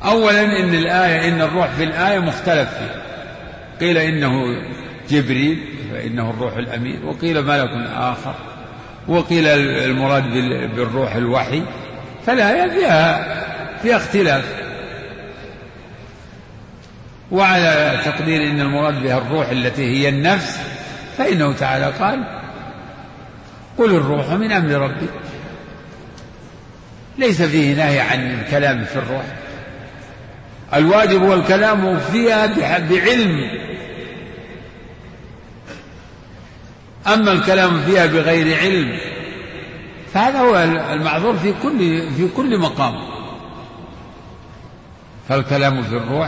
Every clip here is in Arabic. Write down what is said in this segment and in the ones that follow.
أولا إن الروح في الآية مختلف فيه، قيل إنه جبريل فإنه الروح الأمين، وقيل ملك آخر، وقيل المراد بالروح الوحي، فالآية فيها اختلاف. وعلى تقدير إن المراد بها الروح التي هي النفس، فإنه تعالى قال قل الروح من أمر ربي، ليس فيه نهي عن الكلام في الروح. الواجب هو الكلام فيها بعلم، أما الكلام فيها بغير علم فهذا هو المعذور في كل مقام. فالكلام في الروح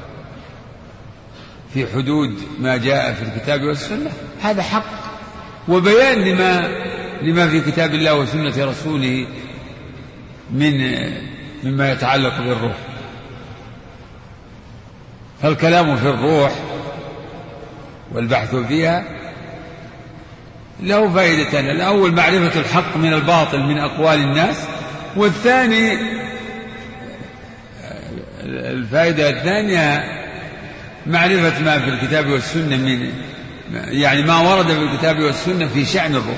في حدود ما جاء في الكتاب والسنة هذا حق، وبيان لما في كتاب الله وسنة رسوله مما يتعلق بالروح. فالكلام في الروح والبحث فيها له فائدتان: الأول معرفة الحق من الباطل من أقوال الناس، والثاني الفائدة الثانية معرفة ما في الكتاب والسنة يعني ما ورد في الكتاب والسنة في شأن الروح.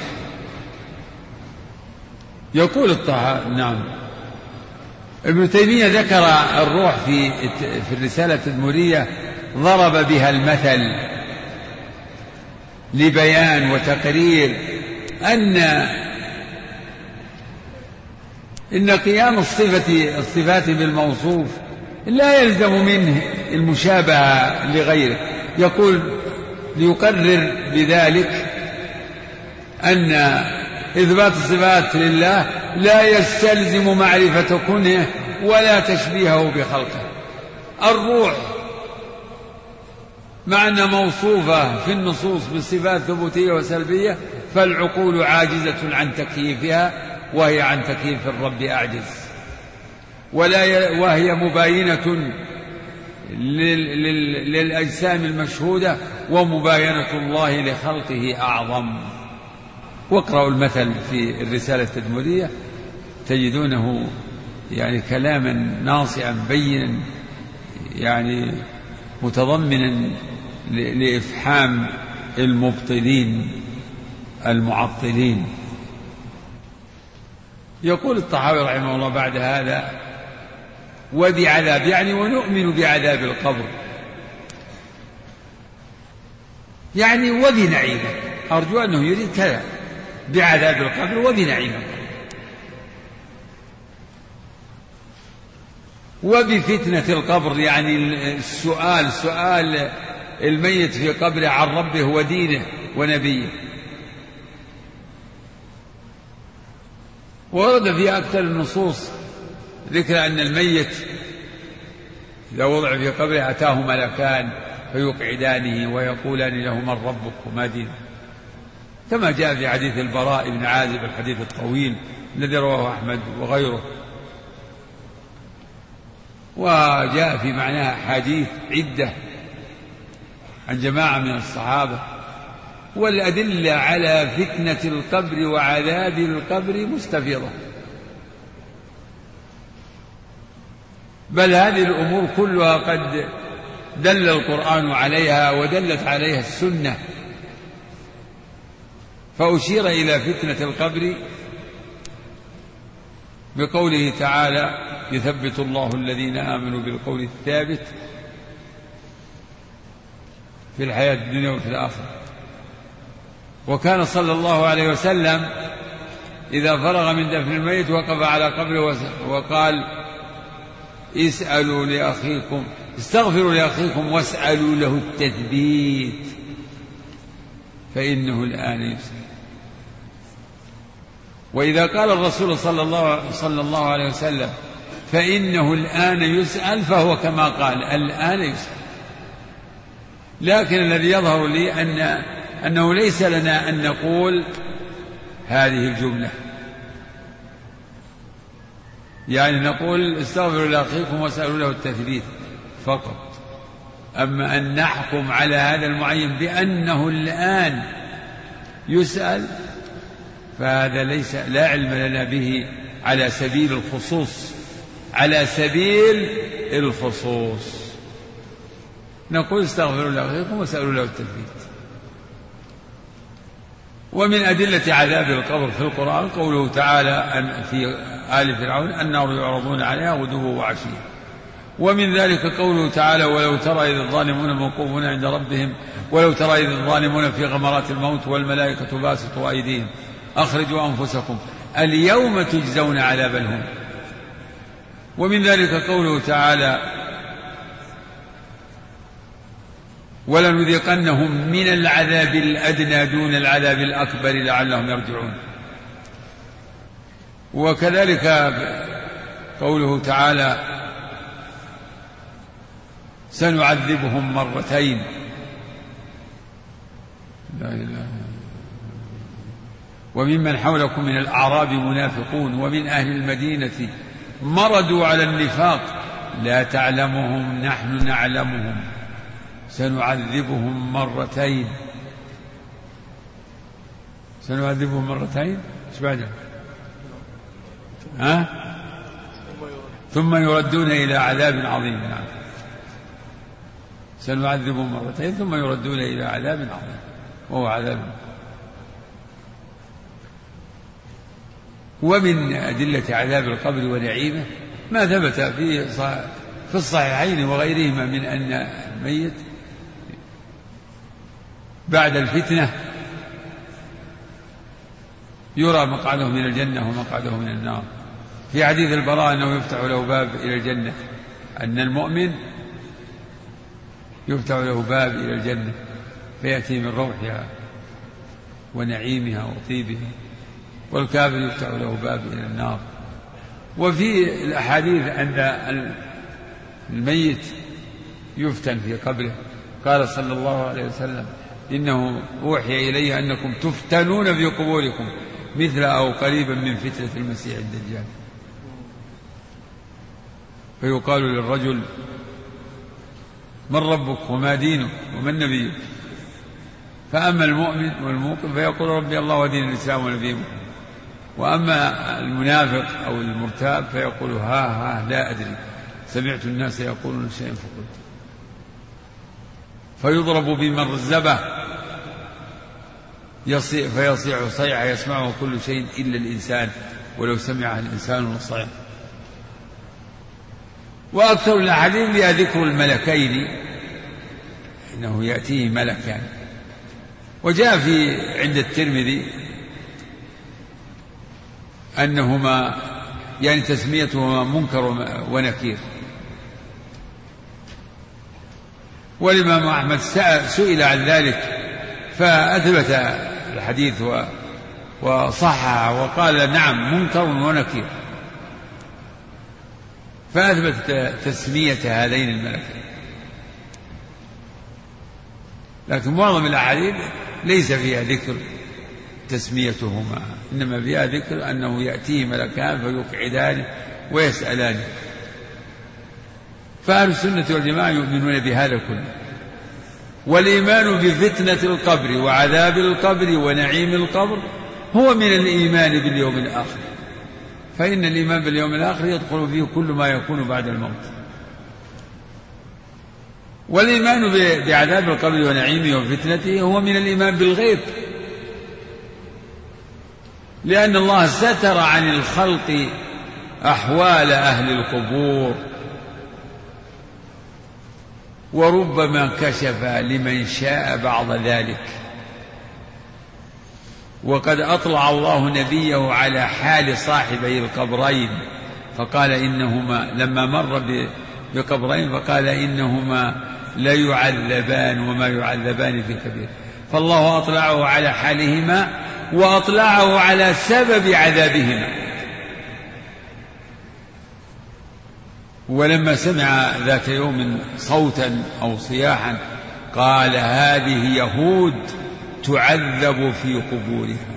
يقول نعم ابن تيمية ذكر الروح في الرسالة التدمرية، ضرب بها المثل لبيان وتقرير إن قيام الصفات بالموصوف لا يلزم منه المشابهة لغيره. يقول ليقرر بذلك أن إثبات الصفات لله لا يستلزم معرفة كنه ولا تشبيهه بخلقه. الروح مع أنها موصوفة في النصوص بالصفات ثبوتية وسلبية، فالعقول عاجزة عن تكييفها، وهي عن تكييف الرب أعجز، وهي مباينة للأجسام المشهودة، ومباينة الله لخلقه أعظم. واقرأوا المثل في الرسالة التدمرية تجدونه يعني كلاما ناصعا بينا، يعني متضمنا لإفحام المبطلين المعطلين. يقول الطحاوي رحمه الله بعد هذا: وبعذاب، يعني ونؤمن بعذاب القبر، يعني وبنعيمه. أرجو أنه يريد كذا، بعذاب القبر وبنعيمه، وبفتنة القبر، يعني سؤال الميت في قبره عن ربه ودينه ونبيه. ورد في أكثر النصوص ذكر أن الميت إذا وضع في قبره أتاه ملكان فيقعدانه ويقولان له من ربك وما دينك، كما جاء في حديث البراء بن عازب الحديث الطويل الذي رواه أحمد وغيره. وجاء في معناها حديث عدة عن جماعة من الصحابة. والأدلة على فتنة القبر وعذاب القبر مستفيضة، بل هذه الأمور كلها قد دل القرآن عليها ودلت عليها السنة. فأشير إلى فتنة القبر بقوله تعالى: يثبت الله الذين آمنوا بالقول الثابت في الحياة الدنيا وفي الآخرة. وكان صلى الله عليه وسلم إذا فرغ من دفن الميت وقف على قبره وقال: استغفروا لأخيكم واسألوا له التثبيت فإنه الآن يسأل. وإذا قال الرسول صلى الله عليه وسلم فإنه الآن يسأل، فهو كما قال الآن يسأل. لكن الذي يظهر لي أنه ليس لنا أن نقول هذه الجملة، يعني نقول استغفروا لأخيكم واسألوا له التثبيت فقط. أما أن نحكم على هذا المعين بأنه الآن يسأل فهذا لا علم لنا به على سبيل الخصوص، على سبيل الخصوص. نقول استغفروا لأخيكم وسألوا له التثبيت. ومن أدلة عذاب القبر في القرآن قوله تعالى أن في آل فرعون النار يعرضون عليها غدوا وعشيا. ومن ذلك قوله تعالى ولو ترى إذ الظالمون موقوفون عند ربهم ولو ترى إذ الظالمون في غمرات الموت والملائكة باسطوا أيديهم أخرجوا أنفسكم اليوم تجزون عذاب الهون. ومن ذلك قوله تعالى ولنذيقنهم من العذاب الأدنى دون العذاب الأكبر لعلهم يرجعون. وكذلك قوله تعالى سنعذبهم مرتين لا إله وممن حولكم من الأعراب منافقون ومن أهل المدينة مردوا على النفاق لا تعلمهم نحن نعلمهم سنعذبهم مرتين. سنعذبهم مرتين ايش بعدها؟ ثم يردون إلى عذاب عظيم. نعم سنعذبهم مرتين ثم يردون إلى عذاب عظيم وهو عذاب. ومن أدلة عذاب القبر ونعيمه ما ثبت في الصحيحين وغيرهما من أن الميت بعد الفتنة يرى مقعده من الجنة ومقعده من النار. في حديث البراء أنه يفتح له باب إلى الجنة، أن المؤمن يفتح له باب إلى الجنة فيأتي من روحها ونعيمها وطيبها، والكافر يفتح له باب إلى النار. وفي الأحاديث أن الميت يفتن في قبره. قال صلى الله عليه وسلم إنه أوحي إلي أنكم تفتنون في قبوركم مثل أو قريبا من فتنة المسيح الدجال. فيقال للرجل من ربك وما دينك ومن نبيك؟ فأما المؤمن والموقن فيقول ربي الله ودين الإسلام ونبيه. وأما المنافق أو المرتاب فيقول ها لا أدري سمعت الناس يقولون شيئا فقلت. فيضرب بمرزبة فيصيح صيحة يسمعه كل شيء إلا الإنسان ولو سمع الإنسان لصيح. وأكثر الأحاديث بها ذكر الملكين إنه يأتيه ملكان. وجاء في عند الترمذي أنهما يعني تسميتهما منكر ونكير. والإمام أحمد سئل عن ذلك فأثبت الحديث وصححه وقال نعم منكر ونكير، فأثبت تسمية هذين الملكين. لكن معظم الأحاديث ليس فيها ذكر تسميتهما، إنما فيها ذكر أنه يأتيه ملكان فيقعدانه ويسألانه. فأهل السنة والجماعة يؤمنون بهذا كله. والإيمان بفتنة القبر وعذاب القبر ونعيم القبر هو من الإيمان باليوم الآخر، فإن الإيمان باليوم الآخر يدخل فيه كل ما يكون بعد الموت. والإيمان بعذاب القبر ونعيمه وفتنته هو من الإيمان بالغيب، لأن الله ستر عن الخلق أحوال أهل القبور، وربما كشف لمن شاء بعض ذلك. وقد أطلع الله نبيه على حال صاحبي القبرين فقال إنهما لما مر بقبرين فقال إنهما لا يعذبان وما يعذبان في كبير. فالله أطلعه على حالهما وأطلعه على سبب عذابهما. ولما سمع ذات يوم صوتا أو صياحا قال هذه يهود تعذب في قبورها.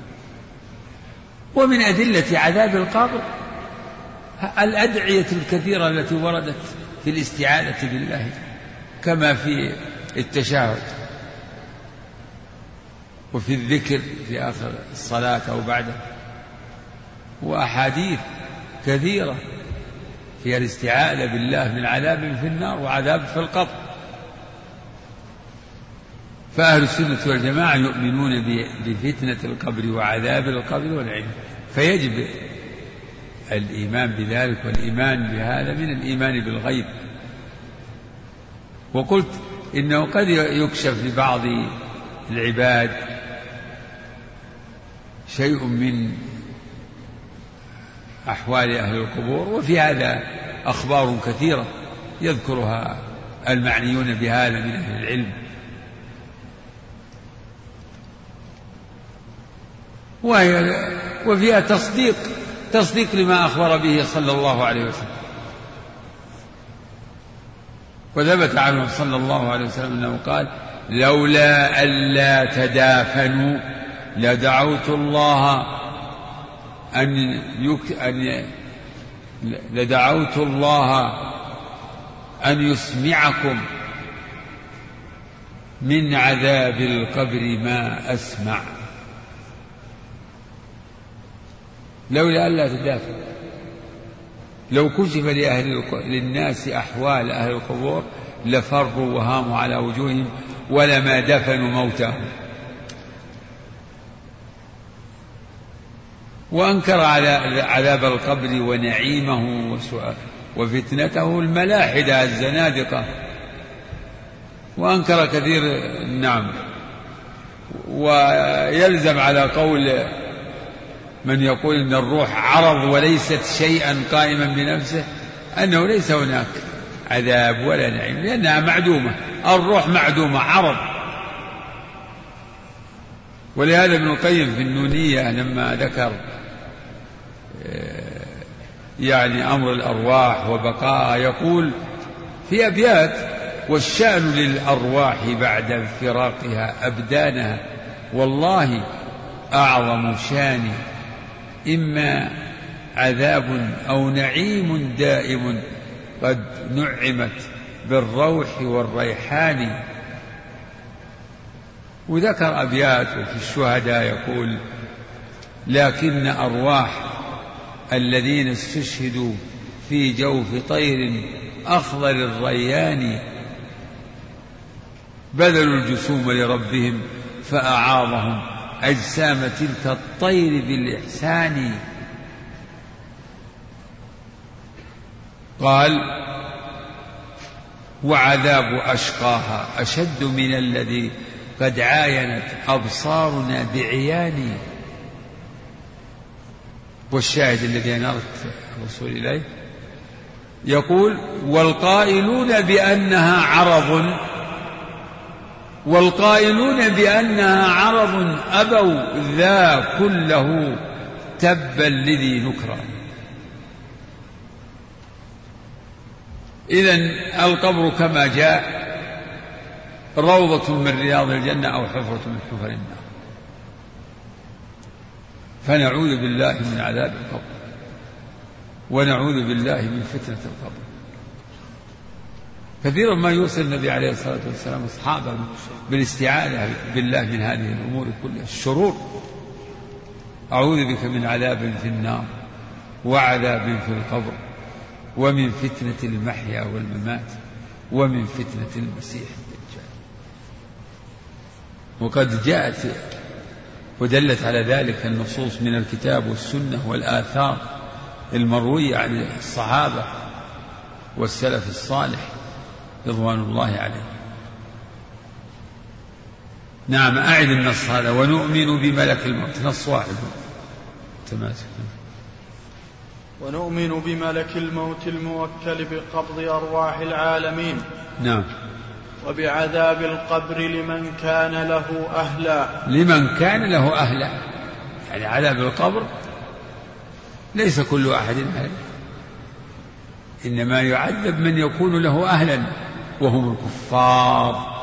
ومن أدلة عذاب القبر الأدعية الكثيرة التي وردت في الاستعاذة بالله كما في التشهد وفي الذكر في آخر الصلاة أو بعده، وأحاديث كثيرة هي الاستعاذة بالله من عذاب في النار وعذاب في القبر. فأهل السنة والجماعة يؤمنون بفتنة القبر وعذاب القبر والعلم، فيجب الإيمان بذلك، والإيمان بهذا من الإيمان بالغيب. وقلت إنه قد يكشف لبعض العباد شيء من أحوال أهل القبور، وفي هذا أخبار كثيرة يذكرها المعنيون بهذا من أهل العلم. وفيها تصديق لما أخبر به صلى الله عليه وسلم. وثبت عنه صلى الله عليه وسلم أنه قال: لولا ألا تدافنوا لدعوت الله أن يسمعكم من عذاب القبر ما أسمع. لولا ألا تدافنوا، لو كشف للناس أحوال أهل القبور لفروا وهاموا على وجوههم ولما دفنوا موتاهم. وأنكر على عذاب القبر ونعيمه وفتنته الملاحدة الزنادقة، وأنكر كثير. نعم. ويلزم على قول من يقول إن الروح عرض وليست شيئا قائما بنفسه أنه ليس هناك عذاب ولا نعيم، لأنها معدومة. الروح معدومة، عرض. ولهذا ابن القيم في النونية لما ذكر يعني أمر الأرواح وبقاء يقول في أبيات: والشأن للأرواح بعد انفراقها أبدانها والله أعظم شان، إما عذاب أو نعيم دائم قد نعمت بالروح والريحان. وذكر أبيات وفي الشهداء يقول: لكن أرواح الذين استشهدوا في جوف طير أخضر الريان بذلوا الجسوم لربهم فأعاظهم أجسام تلك الطير بالإحسان. قال: وعذاب أشقاها أشد من الذي قد عاينت أبصارنا بعيان. والشاهد الذي نرت الوصول إليه يقول: والقائلون بأنها عرض أبوا ذا كله تبا لذي نكران. إذن القبر كما جاء روضة من رياض الجنة أو حفرة من حفر النار. فنعوذ بالله من عذاب القبر، ونعوذ بالله من فتنة القبر. كثيرا ما يوصي النبي عليه الصلاة والسلام أصحابه بالاستعاذة بالله من هذه الأمور كلها الشرور. أعوذ بك من عذاب في النار وعذاب في القبر ومن فتنة المحيا والممات ومن فتنة المسيح الدجال. وقد جاءت ودلت على ذلك النصوص من الكتاب والسنة والآثار المروية عن الصحابة والسلف الصالح رضوان الله عليه. نعم. أعد النص هذا: ونؤمن بملك الموت. نص واحد تماسك. ونؤمن بملك الموت الموكل بقبض أرواح العالمين. نعم. وبعذاب القبر لمن كان له أهلا. لمن كان له أهلا، يعني عذاب القبر ليس كل أحد أهلا، إنما يعذب من يكون له أهلا وهم الكفار.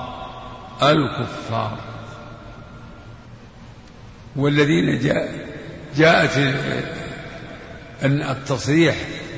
والذين جاءت التصريح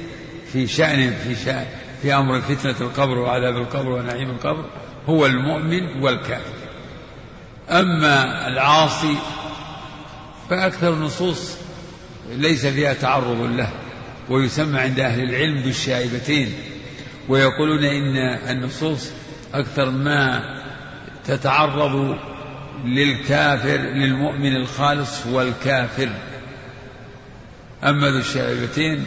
في أمر فتنة القبر وعذاب القبر ونعيم القبر هو المؤمن والكافر. أما العاصي فأكثر النصوص ليس فيها تعرض له، ويسمى عند أهل العلم بالشائبتين. ويقولون إن النصوص أكثر ما تتعرض للكافر للمؤمن الخالص والكافر، أما ذو الشائبتين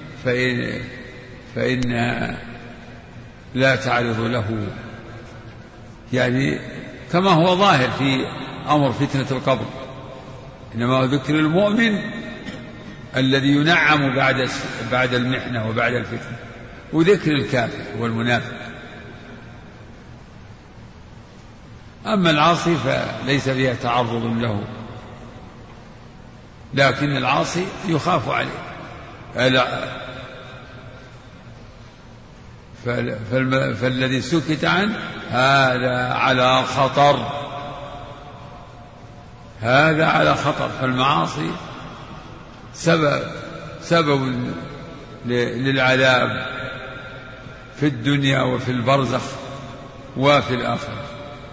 فإنها لا تعرض له، يعني كما هو ظاهر في أمر فتنة القبر، إنما هو ذكر المؤمن الذي ينعم بعد المحنة وبعد الفتنة، وذكر الكافر والمنافق. أما العاصي فليس فيها تعرض له، لكن العاصي يخاف عليه. فالذي سكت عنه هذا على خطر، هذا على خطر. فالمعاصي سبب للعذاب في الدنيا وفي البرزخ وفي الآخرة.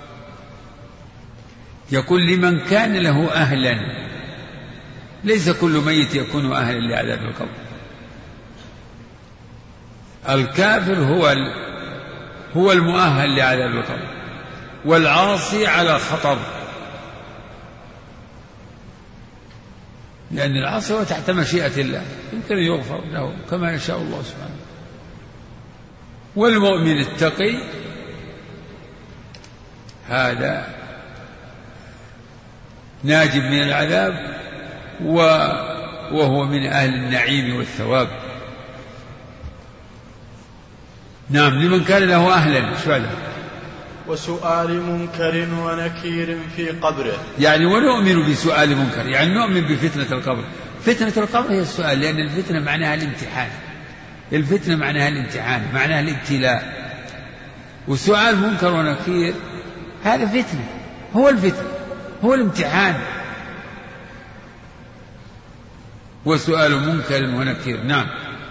يقول لمن كان له أهلا، ليس كل ميت يكون أهلا لعذاب القبر. الكافر هو المؤهل لعذاب القبر، والعاصي على خطر، لأن العاصي هو تحت مشيئة الله، يمكن أن يغفر له كما يشاء الله سبحانه. والمؤمن التقي هذا ناجب من العذاب وهو من أهل النعيم والثواب. نعم، لمن كان له أهلا شعلا. وسؤال منكر ونكير في قبره، يعني ونؤمن بسؤال منكر، يعني نؤمن بفتنة القبر. فتنة القبر هي السؤال، لأن الفتنة معناها الامتحان، الفتنة معناها الامتحان، معناها الابتلاء. وسؤال منكر ونكير هذا فتنة، هو الفتنة، هو الامتحان. وسؤال منكر ونكير. نعم.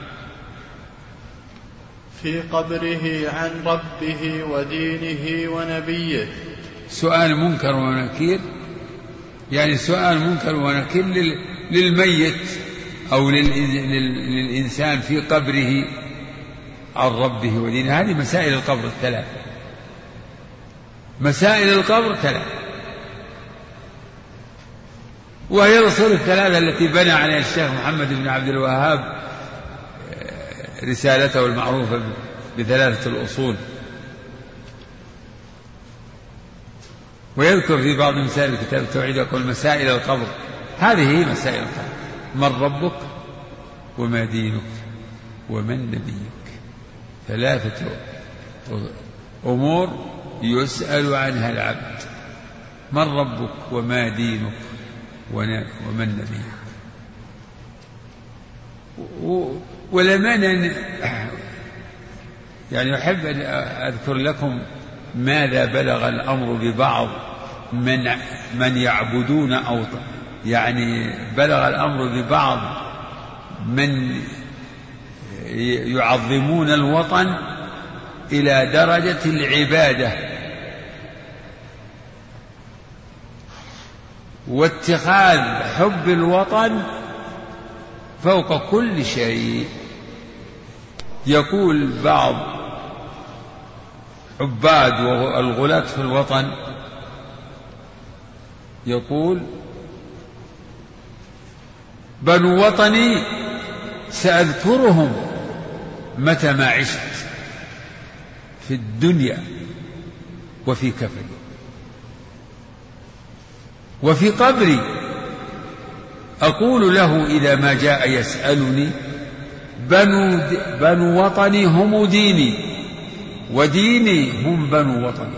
في قبره عن ربه ودينه ونبيه. سؤال منكر ونكير يعني سؤال منكر ونكير للميت أو للإنسان في قبره عن ربه ودينه. هذه مسائل القبر الثلاث، مسائل القبر ثلاث، وهي الأصول الثلاثة التي بنى عليها الشيخ محمد بن عبد الوهاب رسالته المعروفة بثلاثة الأصول. ويذكر في بعض مسائل كتاب التوحيد يقول مسائل القبر، هذه هي مسائل القبر: من ربك وما دينك ومن نبيك. ثلاثة أمور يسأل عنها العبد: من ربك وما دينك ومن نبيك. ولمن يعني أحب أن أذكر لكم ماذا بلغ الأمر ببعض من يعبدون أو يعني بلغ الأمر ببعض من يعظمون الوطن إلى درجة العبادة واتخاذ حب الوطن فوق كل شيء. يقول بعض عباد والغلاة في الوطن، يقول: بنو وطني سأذكرهم متى ما عشت في الدنيا وفي كفني وفي قبري. أقول له إذا ما جاء يسألني: بنو وطني هم ديني وديني هم بنو وطني.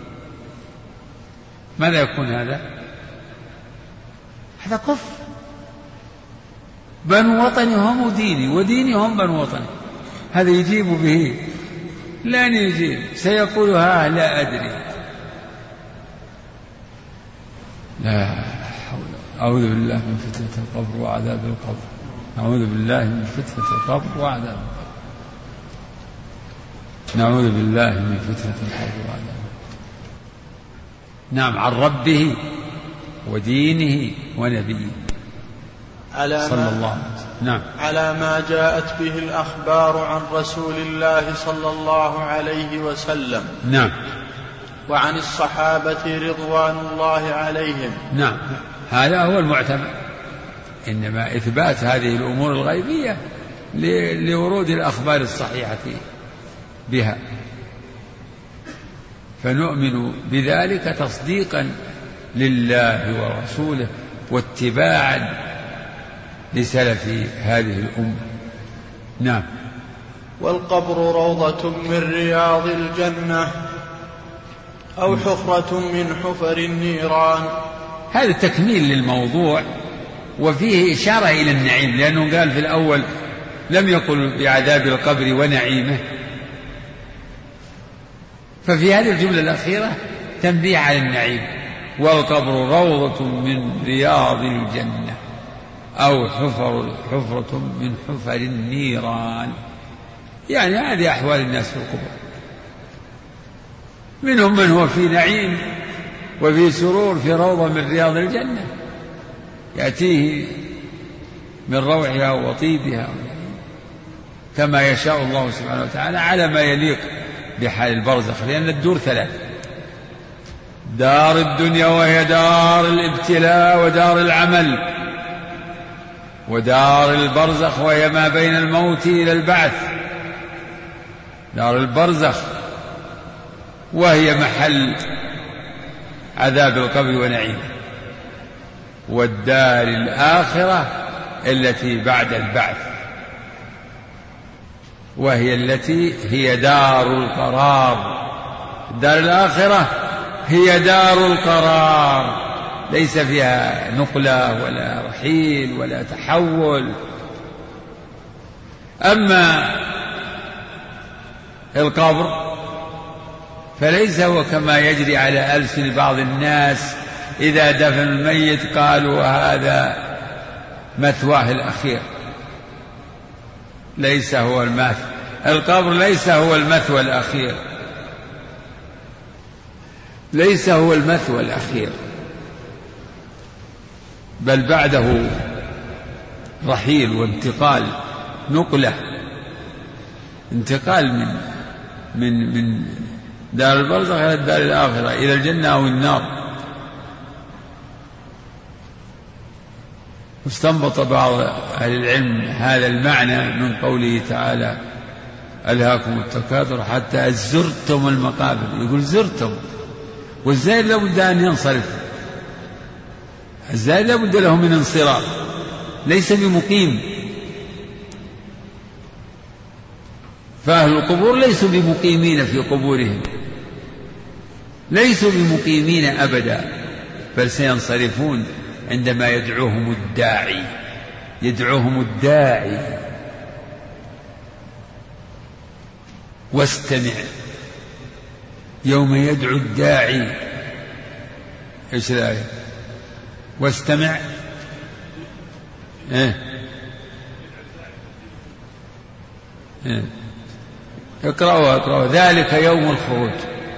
ماذا يكون هذا؟ هذا كفر. بنو وطني هم ديني وديني هم بنو وطني، هذا يجيب به؟ لن يجيب، سيقول ها لا أدري. لا حول. أعوذ بالله من فتنة القبر وعذاب القبر. أعوذ بالله من فتنة القبر وعذاب القبر. نعوذ بالله من فتنة القبر وعذاب القبر. نعم، عن ربه ودينه ونبيه. صلى الله عليه وسلم. نعم. على ما جاءت به الأخبار عن رسول الله صلى الله عليه وسلم. نعم. وعن الصحابة رضوان الله عليهم. نعم، هذا هو المعتمد، إنما إثبات هذه الأمور الغيبية لورود الأخبار الصحيحة بها، فنؤمن بذلك تصديقا لله ورسوله واتباعا لسلف هذه الأمة. نعم. والقبر روضة من رياض الجنة أو حفرة من حفر النيران. هذا تكميل للموضوع، وفيه إشارة إلى النعيم، لأنه قال في الأول لم يقل بعذاب القبر ونعيمه، ففي هذه الجملة الأخيرة تنبيه على النعيم. والقبر روضة من رياض الجنة أو حفرة من حفر النيران، يعني هذه أحوال الناس في القبور، منهم من هو في نعيم وفي سرور في روضة من رياض الجنة يأتيه من روحها وطيبها كما يشاء الله سبحانه وتعالى على ما يليق بحال البرزخ، لأن الدور ثلاث: دار الدنيا وهي دار الابتلاء ودار العمل، ودار البرزخ وهي ما بين الموت إلى البعث، دار البرزخ وهي محل عذاب القبر ونعيمه، والدار الآخرة التي بعد البعث وهي التي هي دار القرار. الدار الآخرة هي دار القرار، ليس فيها نقلة ولا رحيل ولا تحول. أما القبر فليس هو كما يجري على ألسن بعض الناس إذا دفن الميت قالوا هذا مثواه الأخير. ليس هو المثوى، القبر ليس هو المثوى الأخير، ليس هو المثوى الأخير، بل بعده رحيل وانتقال، نقلة، انتقال من دار البرزخ إلى الدار الآخرة، إلى الجنة أو النار. واستنبط بعض أهل العلم هذا المعنى من قوله تعالى: ألهاكم التكاثر حتى زرتم المقابر. يقول زرتم، والزائر لابد أن ينصرف، الزائر لابد له من انصراف، ليس بمقيم. فأهل القبور ليسوا بمقيمين في قبورهم، ليسوا بمقيمين أبدا، بل سينصرفون عندما يدعوهم الداعي، يدعوهم الداعي. واستمع يوم يدعو الداعي، ايش الآية؟ واستمع اقرأوا ذلك يوم الخروج.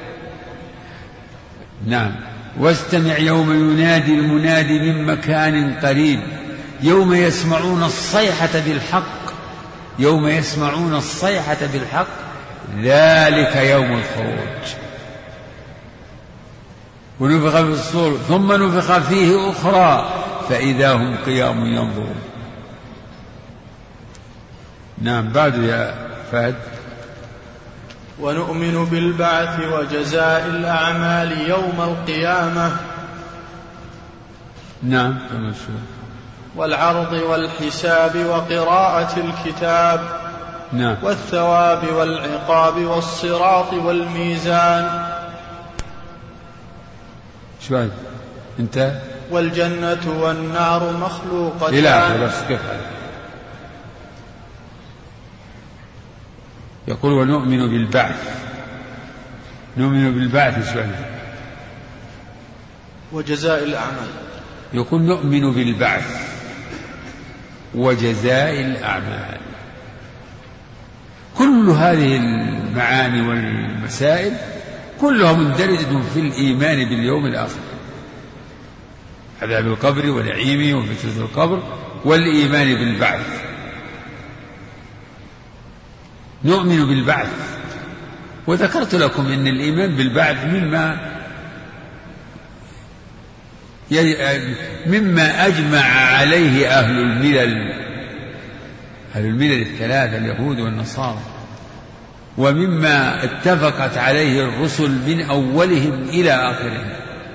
نعم. واستمع يوم ينادي المنادي من مكان قريب، يوم يسمعون الصيحة بالحق، يوم يسمعون الصيحة بالحق، ذلك يوم الخروج. ونفخ في الصور ثم نفخ فيه أخرى فإذا هم قيام ينظرون. نعم. بعد يا فهد. ونؤمن بالبعث وجزاء الأعمال يوم القيامة. نعم. والعرض والحساب وقراءة الكتاب. نعم. والثواب والعقاب والصراط والميزان. شوي انت. والجنة والنار مخلوقتان. إلى آخره. بس كيف يقول ونؤمن بالبعث، نؤمن بالبعث شوي. وجزاء الأعمال. يقول نؤمن بالبعث وجزاء الأعمال. كل هذه المعاني والمسائل كلها مندرجة في الإيمان باليوم الآخر، عذاب القبر ونعيمه وفتنة القبر والإيمان بالبعث. نؤمن بالبعث، وذكرت لكم أن الإيمان بالبعث مما أجمع عليه أهل الملل الثلاثة اليهود والنصارى، ومما اتفقت عليه الرسل من أولهم إلى آخرهم.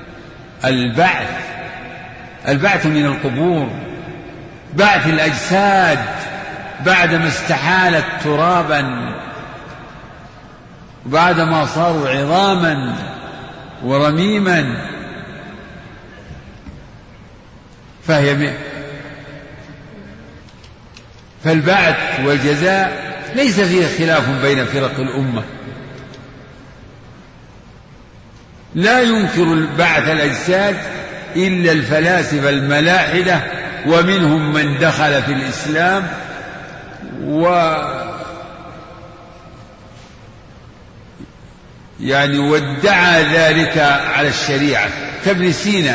البعث من القبور، بعث الأجساد بعدما استحالت ترابا، بعدما صاروا عظاما ورميما، فالبعث والجزاء ليس فيه خلاف بين فرق الأمة. لا ينكر بعث الأجساد إلا الفلاسفة الملاحدة، ومنهم من دخل في الإسلام وادعى ذلك على الشريعة، كابن سينا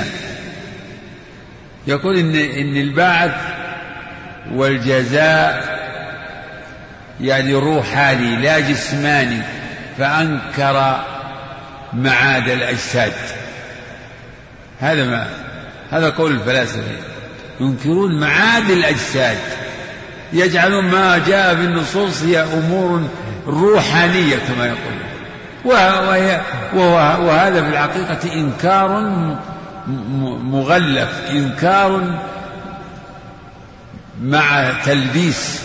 يقول إن البعث والجزاء روحاني لا جسماني، فأنكر معاد الأجساد. هذا قول الفلاسفة، ينكرون معاد الأجساد، يجعلون ما جاء في النصوص هي أمور روحانية كما يقولون، وهذا في الحقيقة إنكار مغلف، إنكار مع تلبيس،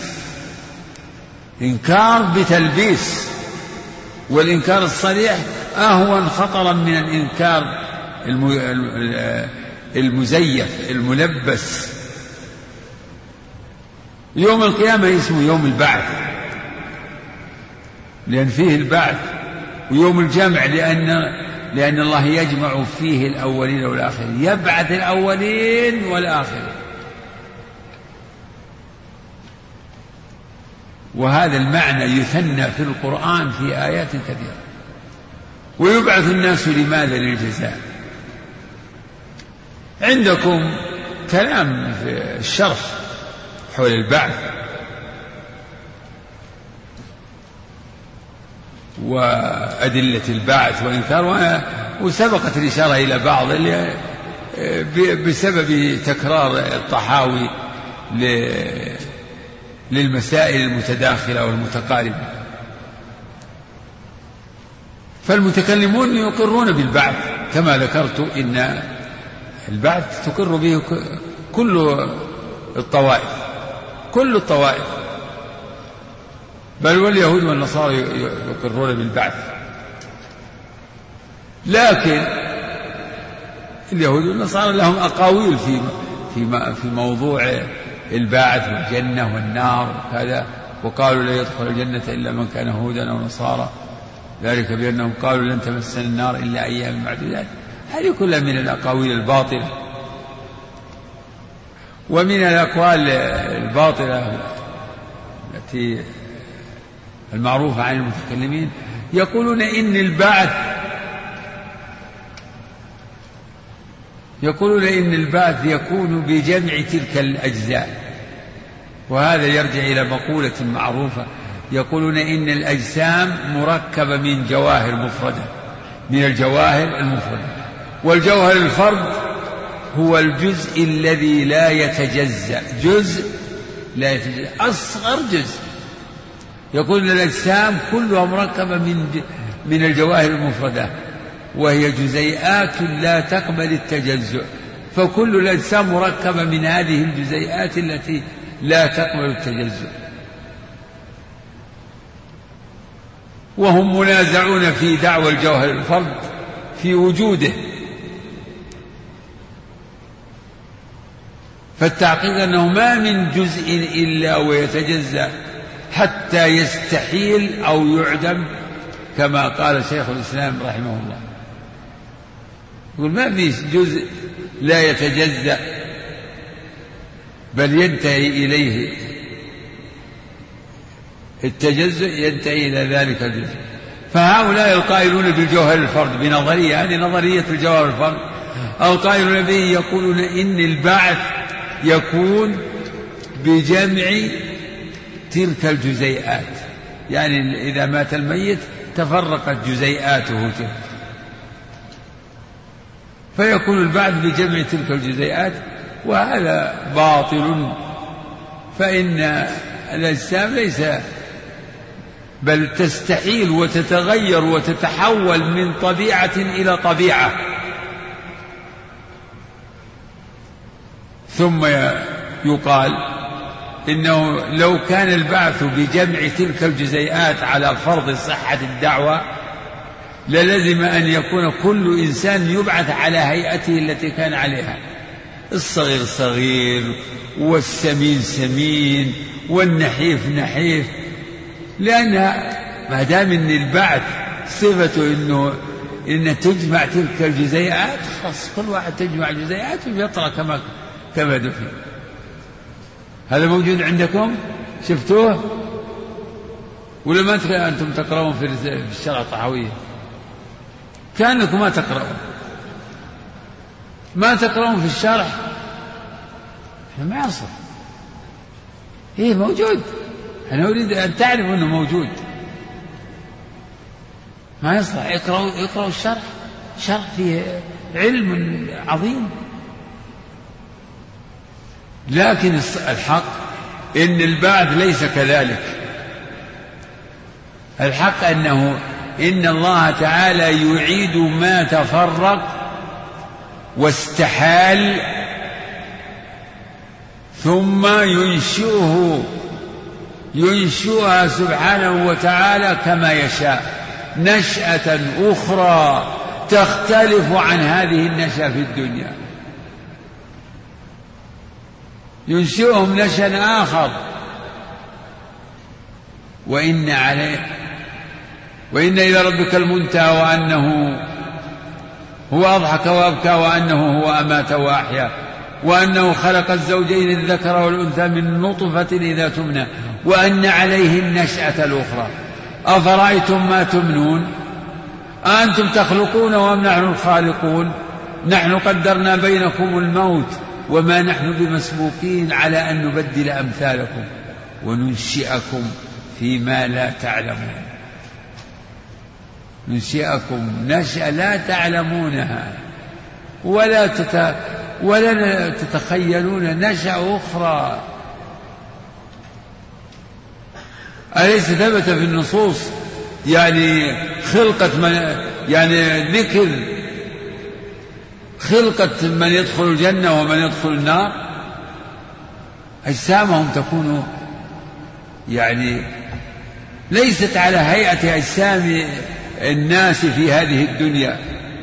إنكار بتلبيس، والإنكار الصريح أهون خطرا من الإنكار المزيف الملبس. يوم القيامة اسمه يوم البعث لأن فيه البعث، ويوم الجمع لأن الله يجمع فيه الأولين والآخرين، يبعث الأولين والآخرين. وهذا المعنى يثنى في القرآن في آيات كثيرة. ويبعث الناس لماذا؟ للجزاء. عندكم كلام في الشرح حول البعث وأدلة البعث وإنكار، وسبقت الإشارة إلى بعض بسبب تكرار الطحاوي للمسائل المتداخلة والمتقاربة. فالمتكلمون يقرون بالبعث كما ذكرت، إن البعث تقر به كل الطوائف، بل واليهود والنصارى يقرون بالبعث. لكن اليهود والنصارى لهم أقاويل في موضوع البعث والجنة والنار وكذا، وقالوا لا يدخل الجنة إلا من كان هودا أو نصارى، ذلك بأنهم قالوا لن تمسنا النار إلا أيام معدودات. هذه كلها من الأقاويل الباطلة. ومن الأقوال الباطلة التي المعروفة عن المتكلمين يقولون إن البعث يكون بجمع تلك الأجزاء. وهذا يرجع إلى مقولة معروفة، يقولون إن الأجسام مركبة من جواهر مفردة، من الجواهر المفردة، والجوهر الفرد هو الجزء الذي لا يتجزأ، جزء لا يتجزأ، أصغر جزء. يقول الأجسام كلها مركبة من الجواهر المفردة، وهي جزيئات لا تقبل التجزؤ، فكل الأجسام مركبة من هذه الجزيئات التي لا تقبل التجزؤ. وهم منازعون في دعوى الجوهر الفرد في وجوده، فالتعقيد أنه ما من جزء إلا ويتجزأ حتى يستحيل أو يعدم، كما قال شيخ الإسلام رحمه الله، يقول ما في جزء لا يتجزأ بل ينتهي إليه التجزؤ، ينتهي إلى ذلك الجزء. فهؤلاء القائلون بالجوهر الفرد بنظرية، هذه نظرية الجوهر الفرد، القائلون به يقولون إن البعث يكون بجمع تلك الجزيئات، يعني إذا مات الميت تفرقت جزيئاته تلك، فيكون البعث بجمع تلك الجزيئات، وهذا باطل. فإن الأجسام ليس، بل تستحيل وتتغير وتتحول من طبيعة إلى طبيعة. ثم يقال إنه لو كان البعث بجمع تلك الجزيئات على فرض صحة الدعوة للزم أن يكون كل إنسان يبعث على هيئته التي كان عليها، الصغير صغير والسمين سمين والنحيف نحيف، لأن ما دام أن البعث صفته إن تجمع تلك الجزيئات، خلاص كل واحد تجمع جزيئات ويطلع كما دفن. هذا موجود عندكم؟ شفتوه ولا ما أنتم تقرؤون في الشرع الطحاوية؟ كأنكم ما تقرؤون في الشرح. ما يصح. إيه موجود، أنا أريد أن تعرفوا أنه موجود. ما يصلح. اقرأوا الشرح، شرح فيه علم عظيم. لكن الحق إن البعث ليس كذلك. الحق أنه إن الله تعالى يعيد ما تفرق واستحال ثم ينشئها سبحانه وتعالى كما يشاء نشأة أخرى تختلف عن هذه النشأة في الدنيا، ينشئهم نشأ آخر. وإن إلى ربك المنتهى، وأنه هو أضحك وأبكى، وأنه هو أمات وأحيا، وأنه خلق الزوجين الذكر والأنثى من نطفة إذا تمنى، وأن عليه النشأة الأخرى. أفرأيتم ما تمنون أأنتم تخلقون وأم نحن الخالقون؟ نحن قدرنا بينكم الموت وما نحن بمسبوقين على أن نبدل أمثالكم وننشئكم فيما لا تعلمون. ننشئكم نشأة لا تعلمونها ولا تتخيلون نشأة أخرى. أليس ثبت في النصوص يعني ذكر خلقة من يدخل الجنة ومن يدخل النار؟ أجسامهم تكون ليست على هيئة أجسام الناس في هذه الدنيا،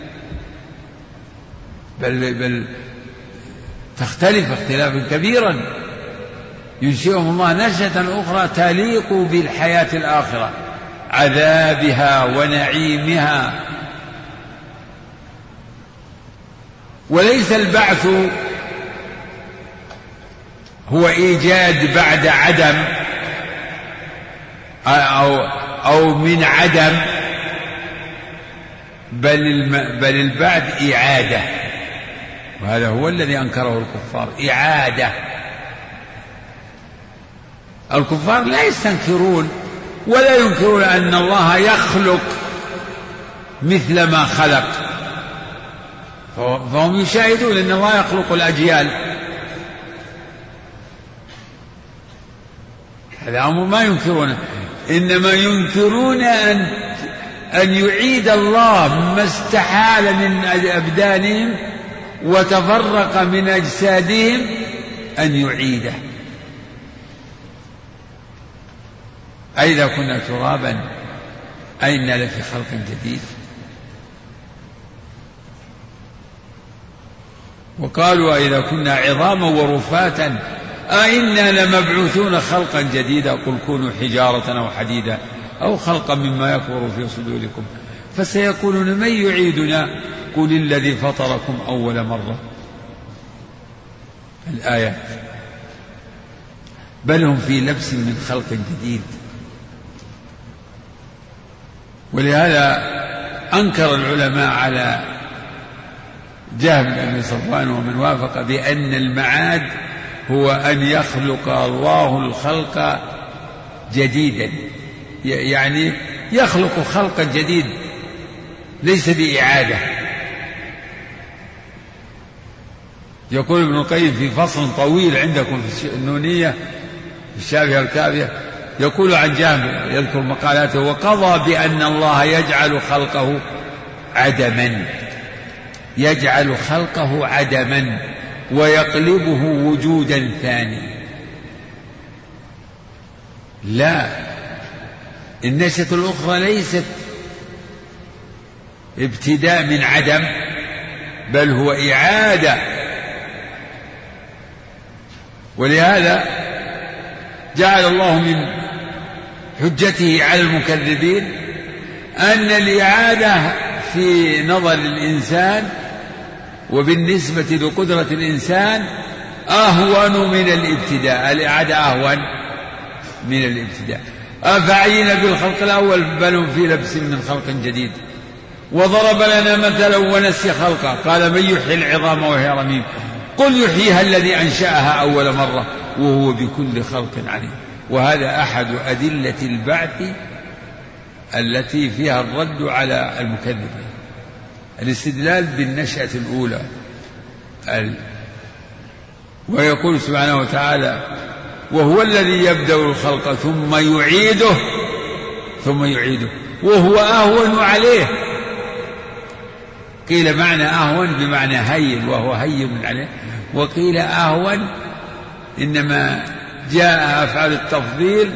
بل تختلف اختلافا كبيرا. ينشئهم الله نشأة أخرى تليق بالحياة الآخرة، عذابها ونعيمها. وليس البعث هو إيجاد بعد عدم أو من عدم، بل البعث إعادة، وهذا هو الذي أنكره الكفار. إعادة. الكفار لا يستنكرون ولا ينكرون أن الله يخلق مثل ما خلق، فهم يشاهدون أن الله يخلق الأجيال. هذا أمر ما ينكرونه، إنما ينكرون أن يعيد الله ما استحال من أبدانهم وتفرق من أجسادهم، أن يعيده. أئذا كنا ترابا أئنا لفي خلق جديد. وقالوا أئذا كنا عظاما ورفاتا أئنا لمبعوثون خلقا جديدا قل كونوا حجارة أو حديدا أو خلقا مما يكبر في صدوركم فسيقولون من يعيدنا قل الذي فطركم أول مرة. الآية. بل هم في لبس من خلق جديد. ولهذا أنكر العلماء على جهم بن أبي صفوان ومن وافق بأن المعاد هو أن يخلق الله الخلق جديدا، يعني يخلق خلقا جديد ليس بإعادة. يقول ابن القيم في فصل طويل عندكم في النونية في الشافية الكافية، يقول عن جابر يذكر مقالاته: وقضى بأن الله يجعل خلقه عدما، يجعل خلقه عدما ويقلبه وجودا ثاني. لا، النشأة الأخرى ليست ابتداء من عدم، بل هو إعادة. ولهذا جعل الله من حجته على المكذبين أن الإعادة في نظر الإنسان وبالنسبة لقدرة الإنسان أهون من الابتداء، الإعادة أهون من الابتداء. أفعينا بالخلق الأول بل هم في لبس من خلق جديد. وضرب لنا مثلا ونسي خلقه قال: من يحيي العظام وهي رميم قل يحييها الذي أنشأها أول مرة وهو بكل خلق عليم. وهذا أحد أدلة البعث التي فيها الرد على المكذبين، الاستدلال بالنشأة الأولى. ويقول سبحانه وتعالى: وهو الذي يبدأ الخلق ثم يعيده وهو أهون عليه. قيل معنى أهون بمعنى هين، وهو هين عليه، وقيل أهون إنما جاء أفعال التفضيل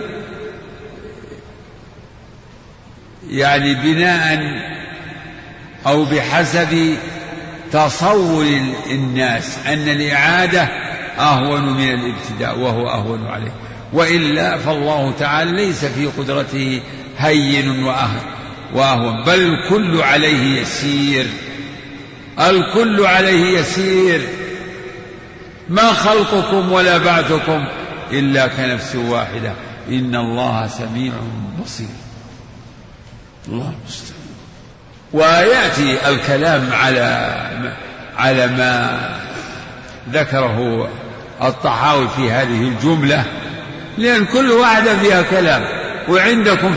يعني بناء أو بحسب تصور الناس أن الإعادة أهون من الابتداء وهو أهون عليه، وإلا فالله تعالى ليس في قدرته هين وأهون، بل الكل عليه يسير، الكل عليه يسير. ما خلقكم ولا بعثكم إلا كنفس واحدة إن الله سميع بصير. الله المستعان. ويأتي الكلام على ما ذكره الطحاوي في هذه الجملة، لأن كل واحدة فيها كلام. وعندكم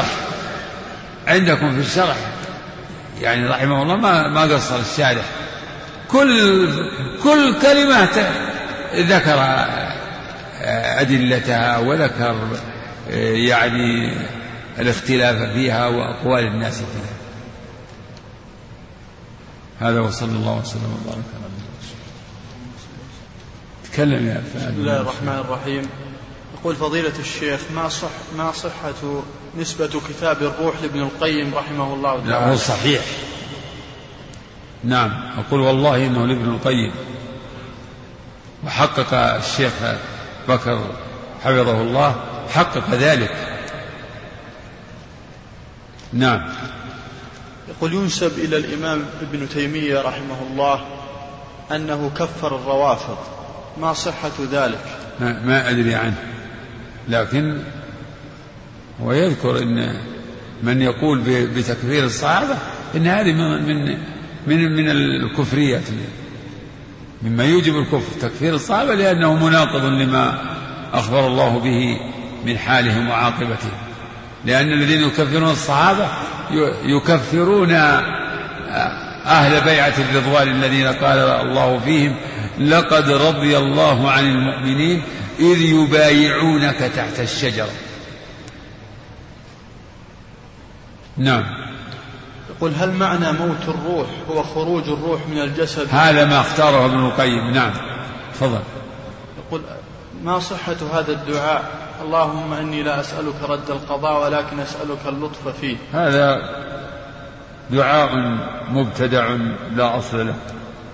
في الشرح يعني رحمه الله ما قصر الشارح، كل كلمة ذكر أدلتها وذكر يعني الاختلاف فيها وأقوال الناس فيها. هذا وصلى الله وسلم وبارك على نبينا محمد. تكلم يا فهد. بسم الله الرحمن الرحيم. يقول فضيلة الشيخ: ما صحة نسبة كتاب الروح لابن القيم رحمه الله تعالى؟ لا، هو صحيح. نعم، أقول والله إنه لابن القيم، وحقق الشيخ بكر حفظه الله حقق ذلك. نعم. يقول ينسب إلى الإمام ابن تيمية رحمه الله أنه كفر الروافض، ما صحة ذلك؟ ما أدري عنه، لكن هو يذكر إن من يقول بتكفير الصحابة إن هذه من الكفريات، مما يوجب الكفر تكفير الصحابة، لأنه مناقض لما أخبر الله به من حالهم وعاقبتهم. لأن الذين يكفرون الصحابة يكفرون أهل بيعة الرضوان الذين قال الله فيهم: لقد رضي الله عن المؤمنين إذ يبايعونك تحت الشجرة. نعم. يقول هل معنى موت الروح هو خروج الروح من الجسد؟ هذا ما اختاره ابن القيم. نعم، تفضل. يقول ما صحة هذا الدعاء: اللهم إني لا أسألك رد القضاء ولكن أسألك اللطف فيه؟ هذا دعاء مبتدع لا أصل له،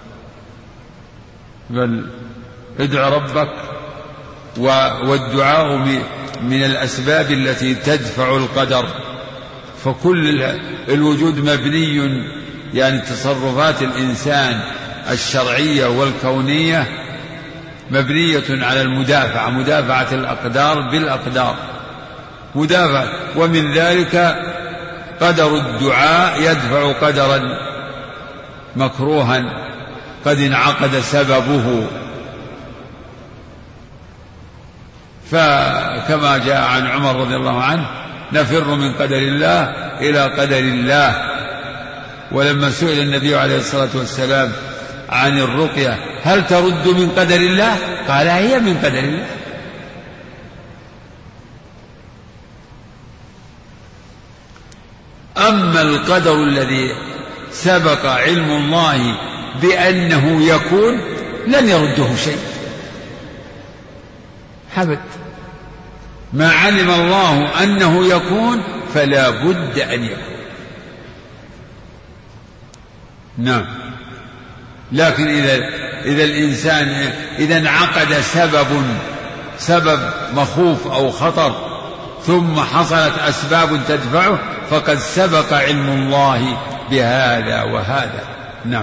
بل ادع ربك، والدعاء من الأسباب التي تدفع القدر، فكل الوجود مبني، يعني تصرفات الإنسان الشرعية والكونية مبنية على مدافعة الأقدار بالأقدار، ومن ذلك قدر الدعاء يدفع قدرا مكروها قد انعقد سببه. فكما جاء عن عمر رضي الله عنه: نفر من قدر الله إلى قدر الله. ولما سئل النبي عليه الصلاة والسلام عن الرقية: هل ترد من قدر الله؟ قال: هي من قدر الله. أما القدر الذي سبق علم الله بأنه يكون لن يرده شيء أبدا. ما علم الله أنه يكون فلا بد أن يكون. نعم. لكن إذا الإنسان إذا انعقد سبب مخوف أو خطر ثم حصلت أسباب تدفعه فقد سبق علم الله بهذا وهذا. نعم.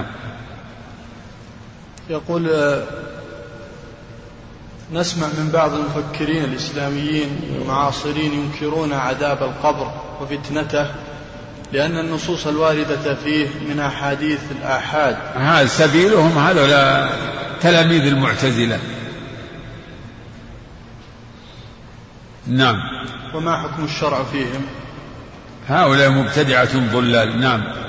يقول: نسمع من بعض المفكرين الإسلاميين المعاصرين ينكرون عذاب القبر وفتنته لأن النصوص الواردة فيه من أحاديث الآحاد. هذا سبيلهم، هذا تلاميذ المعتزلة. نعم. وما حكم الشرع فيهم؟ هؤلاء مبتدعة ضلال. نعم.